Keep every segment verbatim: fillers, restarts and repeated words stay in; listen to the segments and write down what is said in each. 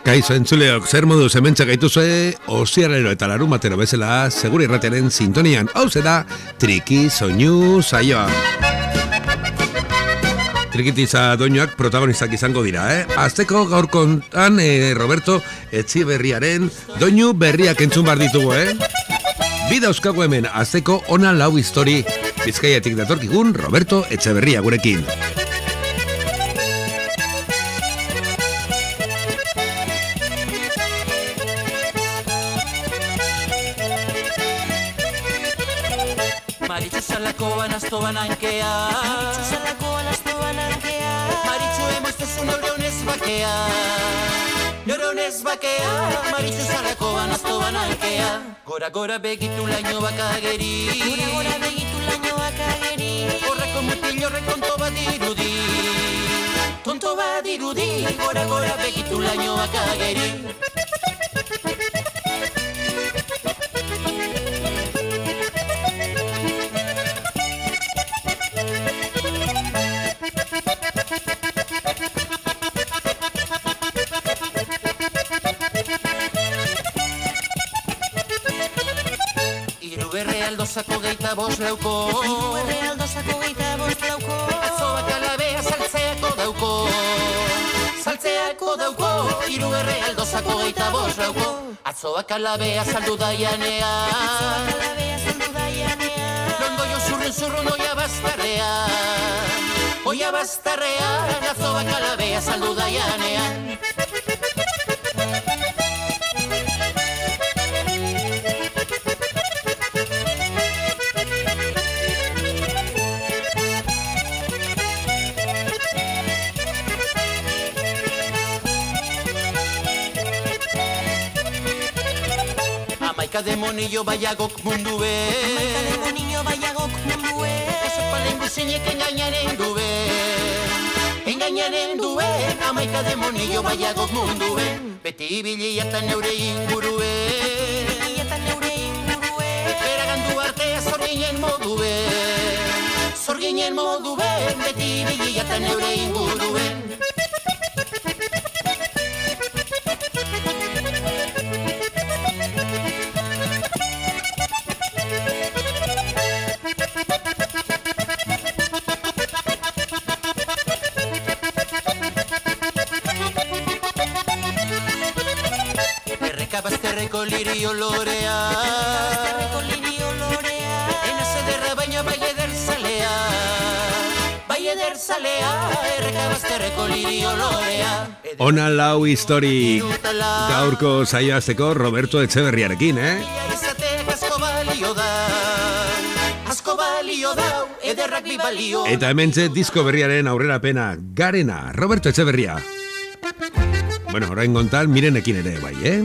Kaixo entzuleok, zer moduz hementxe gaituzue, osiarrero eta larumatero bezala, seguri irratiaren sintonian, hau da Triki Soinu saioa. Trikitiza doinuak protagonistak izango dira, eh? Azteko gaur kontan eh, Roberto Etxeberriaren doinu berriak entzun bar ditugu, eh? Bida euskago hemen, azteko ona lau histori, Bizkaiatik datorkigun Roberto Etxeberria gurekin. Maritxu salako anazto banankea Maritxu salako anazto banankea Maritxu emoztezun neuronez bakea Neuronez bakea Maritxu salako anazto banankea Gora gora begitu laino bakageri Gora gora begitu laino bakageri Horreko mutil horrek tonto bat dirudi Tonto bat dirudi Gora gora begitu laino bakageri Aldozako geita bost lauko Iruerre aldozako geita bost lauko Atzo bakalabea saltzeako dauko Saltzeako dauko Iruerre aldozako geita bost lauko Atzo bakalabea saldu daianea Atzo bakalabea saldu daianea Londoio zurren zurrun oia bastarrea Oia bastarrea Atzo bakalabea saldu daianea Amaika demonillo baiagok mundue Amaika demonillo baiagok mundue Ezepalen guzinek engainaren due Engainaren due Amaika demonillo baiagok mundue Beti ibiliatan neure ingurue Ibiliatan neure ingurue Beragandu artea zorginen modue Zorginen modue Beti ibiliatan neure ingurue Bazterreko lirio lorea Bazterreko lirio lorea Ena zederra baina bai ederzalea Bai ederzalea Erreka bazterreko lirio lorea Ona lau histori gaurko saioazteko Roberto Etxeberriarekin, eh? Izateak asko balio da Asko balio da Ederrak bi balio Eta hementxe disko berriaren aurrerapena Garena, Roberto Etxeberria. Bueno, orain gontan mirenekin ere bai, eh?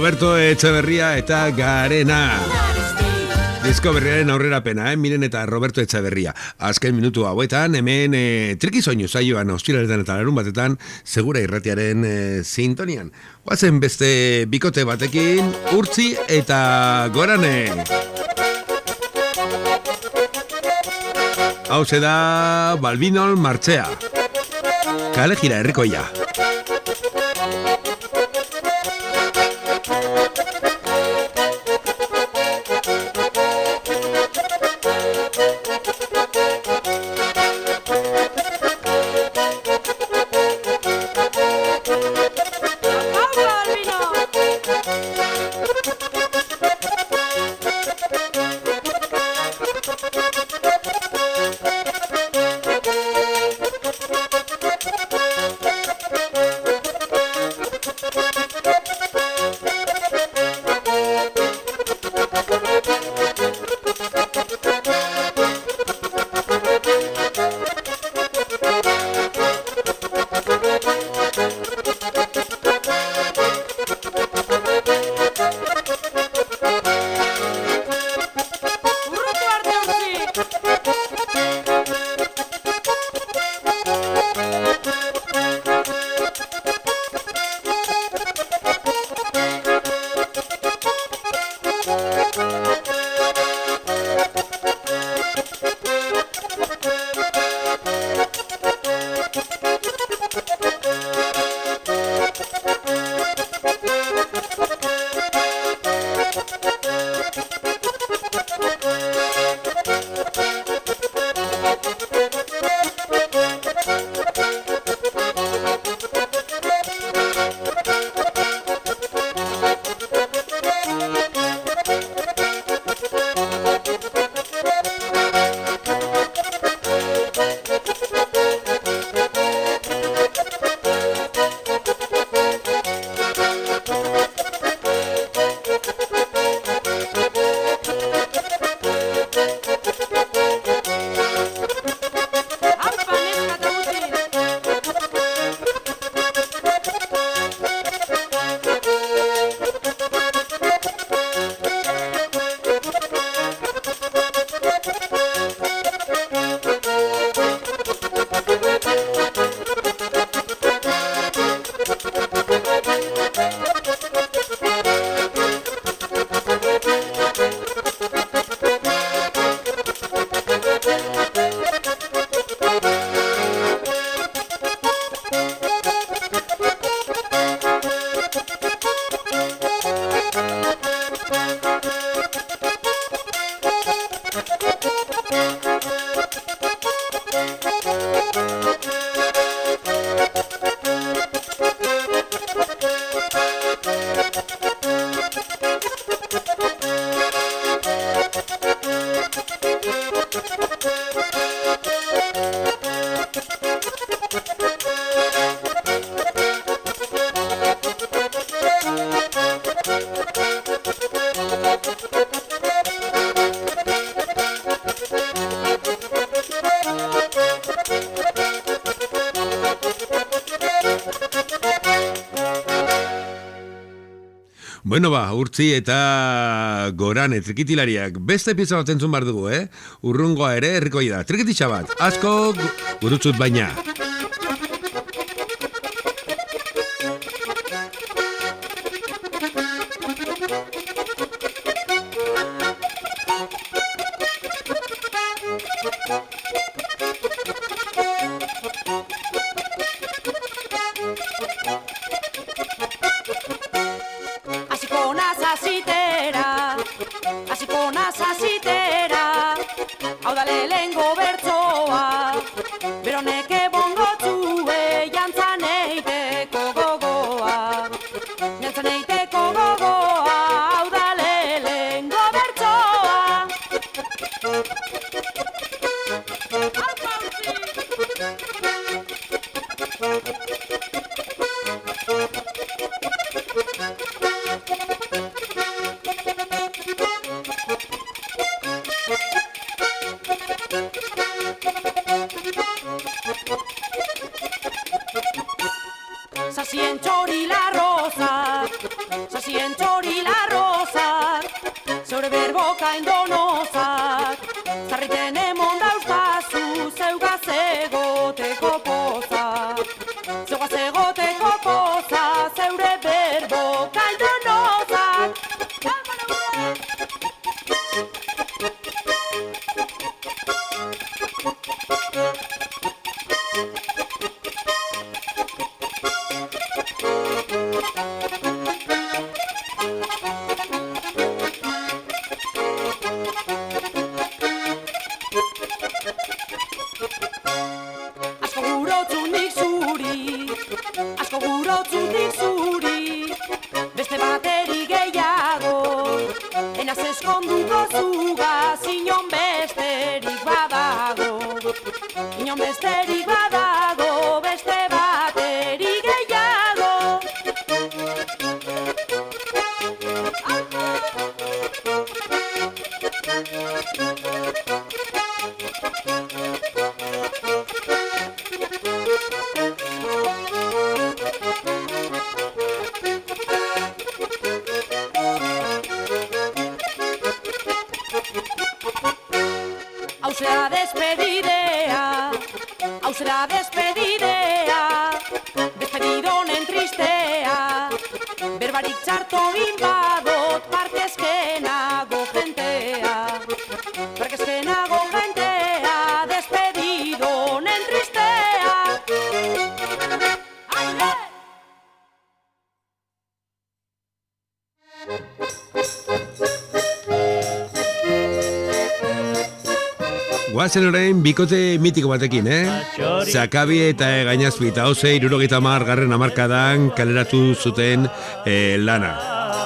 Roberto Etxeberria eta Garena. Disko berriaren aurrerapena, eh? Miren eta Roberto Etxeberria. Azken minutu hauetan, hemen e, triki soinu saioan, ostiraletan eta larun batetan, segura irratiaren e, sintonian. Guazen beste bikote batekin, Urtzi eta Gorane. Hau da Balbinol Martxea. Kale jira herrikoia. Bueno ba, Urtzi eta Gorane trikitilariak beste pieza bat entzun behar dugu, eh? Urrungoa ere herrikoi da. Trikititxa bat, asko gurutzut baina. berboka indonozak, zarriten emon dauzkazu zeugaz egoteko poza. Zeugaz egoteko poza, zeure berboka indonozak. Asko gurotzunik zuri, asko gurotzunik zuri, beste bateri gehiago, enaz eskonduko zugaz, inon besterik badago, inon besterik badago, beste bateri gehiago. Hauzera despedidea, hauzera despedidea, despedidonen tristea, berbarik txarto inbadot, parkezkenago jentea, parkezkenago jentea, despedidonen tristea. Aile! Guazen orain bikote mitiko batekin, eh? Zakabi eta Gainazpi eta Hauze hirurogeita hamar garren hamarkadan kaleratu zuten eh, lana.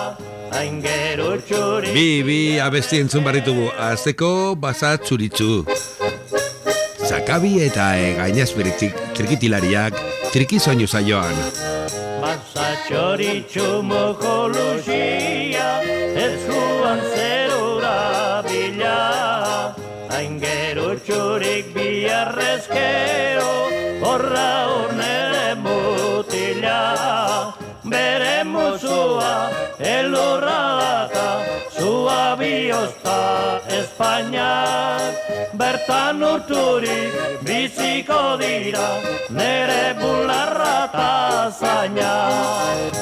Bi, bi abesti entzun barritugu, azteko Bazat Zuritzu. Zakabi eta e, Gainazpi trikitilariak trikizoinu zaioan. Bazat Zuritzu moko luxia, ez juan zerura bila. Aingero txurik biarrezkero, horra hornere mutila. Bere muzua, elurra data, zua biozta Espainiak. Bertan urturik biziko dira, nere bularra ta zainak.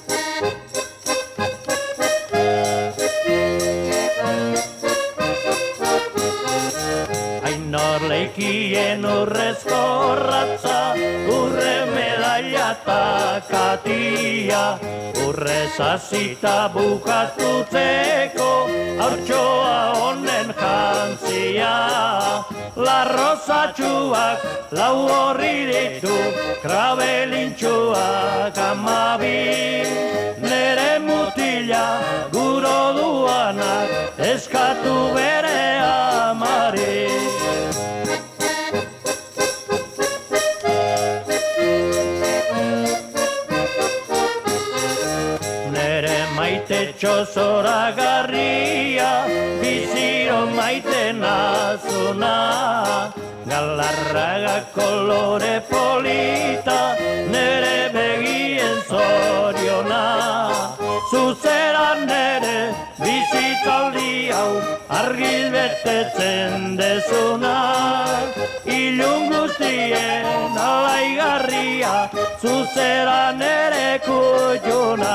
Norleikien urrezko ratza, urre medaila eta katia, urre zazita bukatutzeko, haurtxoa honen jantzia. La rosatxuak lau horri ditu, krabelintxuak amabi. Nere mutila guro duanak, eskatu bere amari. Maite txosora garria, biziro maite nazuna. Galarraga kolore polita, nere begien zoriona. Zuzera nere bizitzaldi hau, argiz betetzen dezuna. Ilun guztien alaigarria, zuzera nere kutxuna.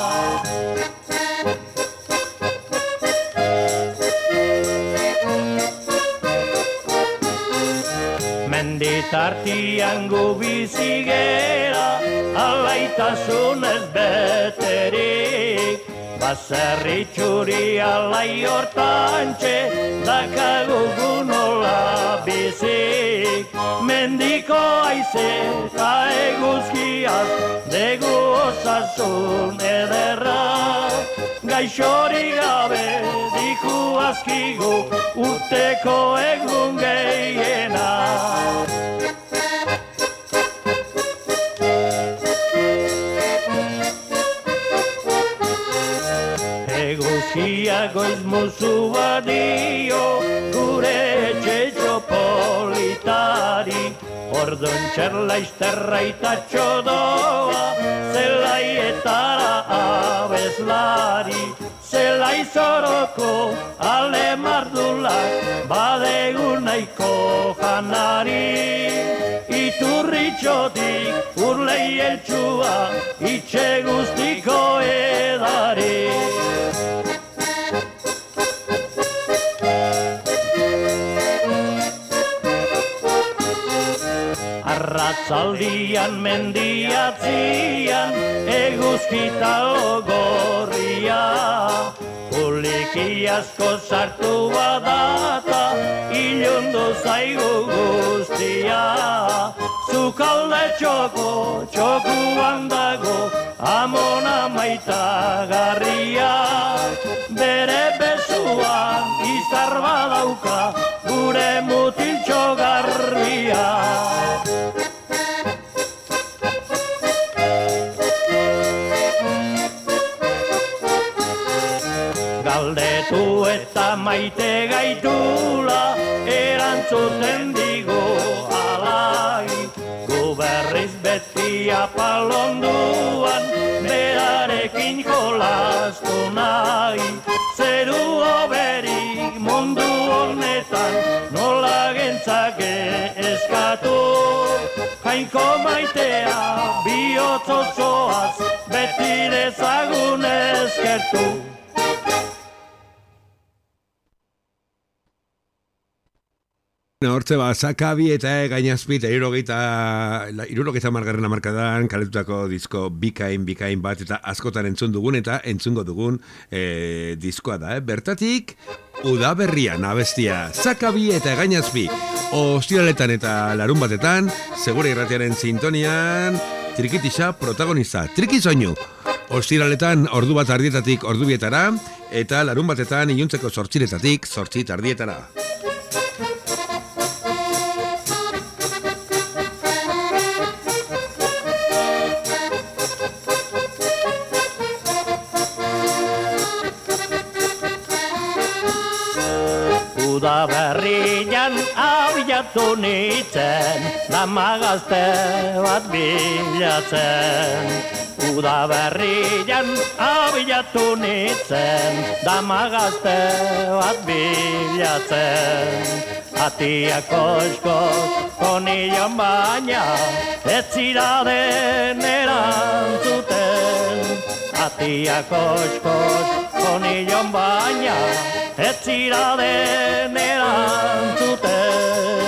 Menditartian gu bizigera, alaitasunez beterik. Baserri txuri alai hortantxe, dakagu nola bizik. Mendiko aize eta eguzkiaz, degu osasun ederra. Gaixori gabe diku azkigu, urteko egun gehiena. Eguzkia goiz musu badio, gure etxetxo politari. Ordon txerla izterra itatxo doa, zelaietara abeslari. Laizoroko ale mardulak badegu nahiko janari. Iturritxotik urlei eltsua itxe guztiko edari. Arratzaldian mendiatzian eguzkita logorria. Poliki asko sartu badata ilundu zaigu guztia. Zukalde txoko, txokuan dago amona maitagarria. Bere besuan izar badauka gure mutiltxo garbia. Galdetu eta maite gaitula erantzuten digu alai. Gu berriz beti apalonduan berarekin jolastu nahi. Zeru oberik mundu honetan nola gentzake eskatu. Jainko maitea bihotz osoaz beti dezagun eskertu. Hortze ba, Zakabi eta Gainazpi eta irurogeita margarren hamarkadan kaletutako disko bikain, bikain bat eta askotan entzun dugun eta entzungo dugun e, diskoa da. Eh? Bertatik, Udaberrian abestia Zakabi eta Gainazpi. Ostiraletan eta larun batetan, segure irratiaren sintonian, Trikitixa protagonista, Triki Soinu. Ostiraletan ordu bat ardietatik ordu bietara, eta larun batetan iluntzeko zortziretatik zortzit ardietara. Udaberrian abiatu nintzen, damagazte bat bilatzen. Udaberrian abiatu nintzen, damagazte bat bilatzen. Atiak oizkoz, konillon baina, ez ziraden erantzuten. Atiak oizkoz, konillon baina, ez ziraden erantzuten.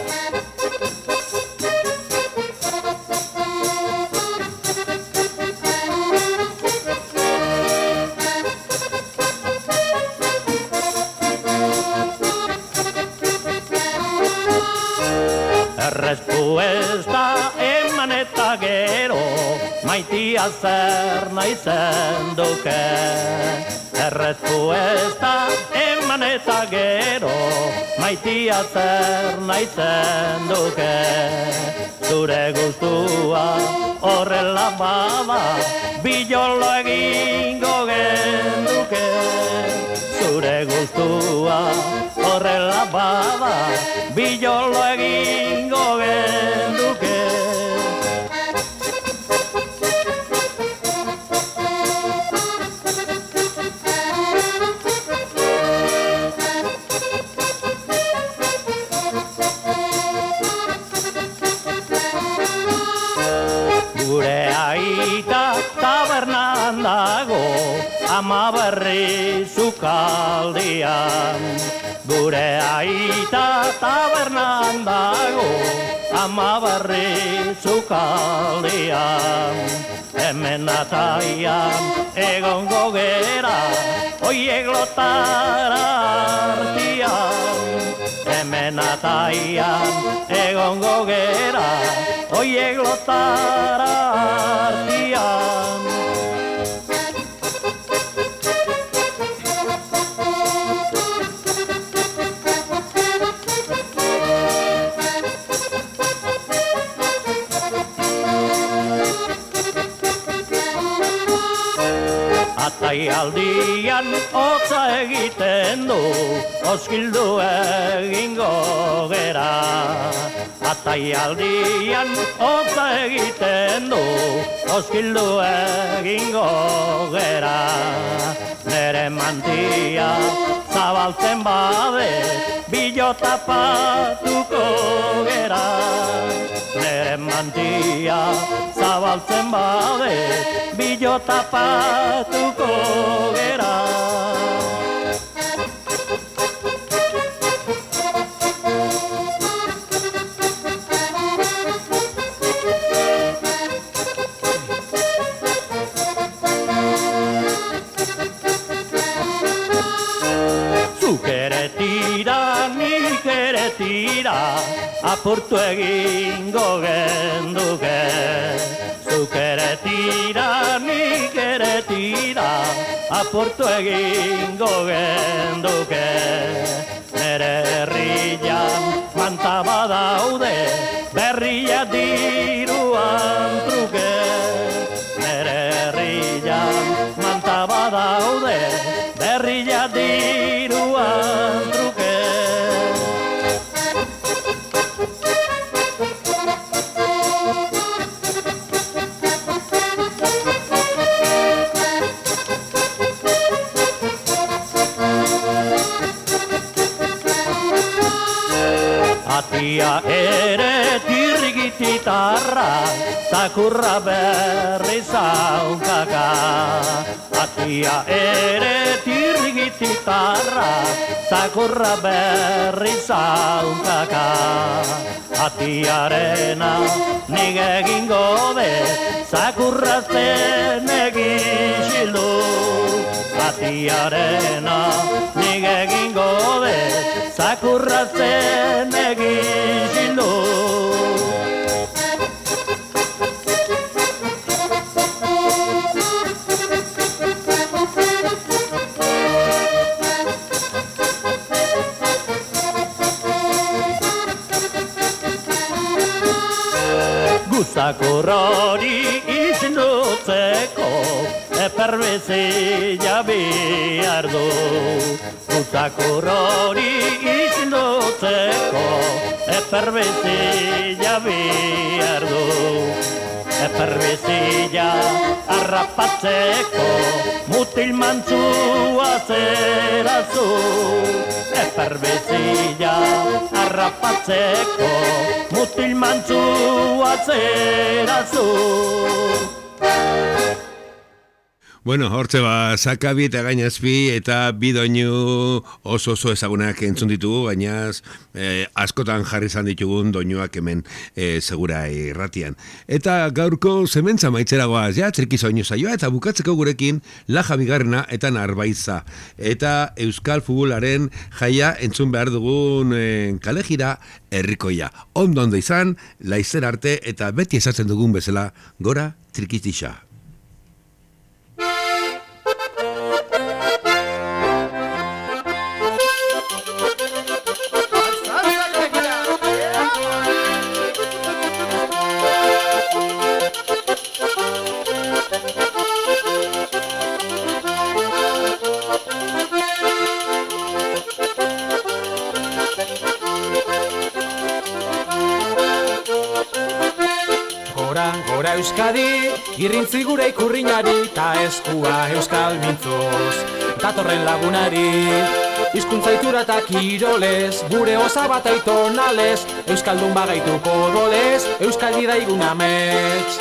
Errespuesta eman eta gero, maitia zer nahi zenduke. Errespuesta eman eta gero, maitia zer nahi zenduke. Zure guztua horrela bada, bilolo egingo genduke. Zure guztua horrela bada, bilolo egingo genduke. Gure aita tabernan dago, ama berri sukaldian. Gure aita tabernan dago, ama berri sukaldian. Hemen ataian egongo gera, oiek lotara artian. Hemen ataian egongo gera, oiek lotara artian. Ataialdian hotza egiten du, oskildu egingo gera. Ataialdian hotza egiten du, oskildu egingo gera. Nere mantia zabaltzen bade, bilota patuko gera. Nere mantia zabaltzen bade, bilota patuko gera. Tira, apurtu egingo genduke. Zuk ere tira, nik ere tira, apurtu egingo genduke. Nere herrian manta badaude, berria diruan truke. Nere herrian manta badaude, berria diruan truke. Atia ere tirgititarra, zakurra berri zaunkaka. Atia ere tirgititarra, zakurra berri zaunkaka. Atiarena nik egingo de, zakurra zen egin xildu. Atiarena nik egingo de, zakurra zen egin xildu. Zakur hori izindutzeko eperbezia bihar du. Zakur hori izindutzeko eperbezia bihar du. Eperbezia harrapatzeko mutil mantzua zerazu. Eperbezia harrapatzeko mutil mantzua zerazu. Bueno, hortze ba, Sakabi eta Gainazpi eta bi doinu oso oso ezagunak entzun ditugu, gainaz eh, askotan jarri izan ditugun doinuak hemen eh, segura irratian. Eta gaurko zementza maitzeragoaz, ja, txerki soinu saioa, eta bukatzeko gurekin Laja Bigarrena eta Narbaiza. Eta Euskal Futbolaren jaia entzun behar dugun eh, kalejira herrikoia. Ondo ondo izan, laizer arte eta beti esatzen dugun bezala, gora trikitixa. Euskadi, irrintzi gure ikurrinari, ta eskua euskal mintzuz, datorren lagunari. Hizkuntza itura eta kirolez, gure osabata aitonalez, euskaldun bagaituko dolez, euskadi daigun amets.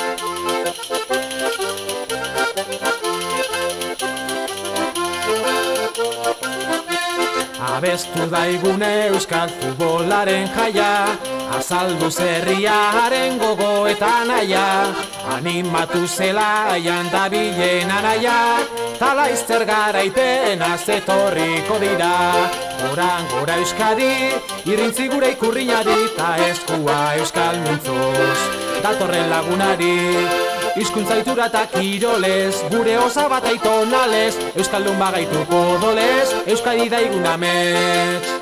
Abestu daigune euskal futbolaren jaia, azaldu zerriaren gogo eta naia, animatu zelaian dabilen anaia, talaizter garaiten azetorriko dira. Goran gora Euskadi, irrintzi gure ikurrinari, ta eskua euskal mintzuz, datorren lagunari. Hizkuntza itura eta kirolez, gure osabata aitonalez, euskaldun bagaituko dolez, Euskadi daigun amets.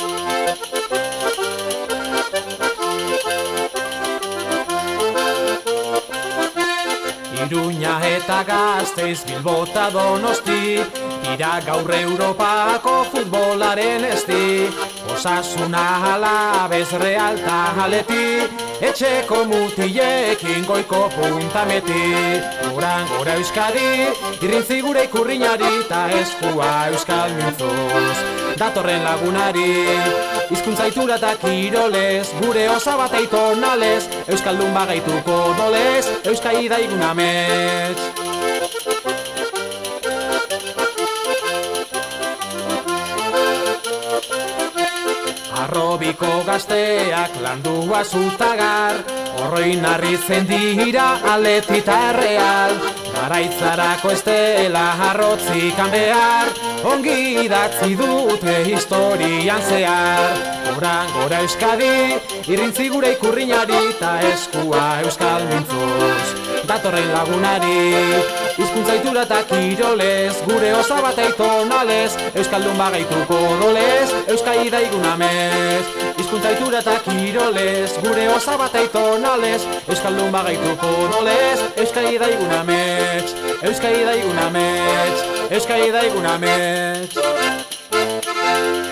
Iruña eta Gasteiz, Bilbo eta Donosti, dira gaur Europako futbolaren esti. Osasuna Alabez, Real ta Aleti, etxeko mutiekin goiko puntameti. Goran gora Euskadi, irrintzi gure ikurriñari, ta eskua euskal mintzuz datorren lagunari. Hizkuntza itura eta kirolez, gure osaba eta itonalez, euskaldun bagaituko dolez, euskai daigun amets. Arrobiko gazteak landua zutagar, horroin arritzen dira Atleti eta Real. Garaitzarako estela arrotzikan behar, ongi idatzi dute historian zehar. Goran gora Euskadi, irrintzi gure ikurriñari, ta eskua euskal mintzuz datorren lagunari. Hizkuntza itura eta kirolez, gure osaba eta itonalez, euskaldun bagaituko dolez, euskai daigun amets. Hizkuntza itura eta kirolez, gure osaba eta itonalez, euskaldun bagaituko dolez, euskai daigun amets. Euskai daigun amets, euskai daigun amets.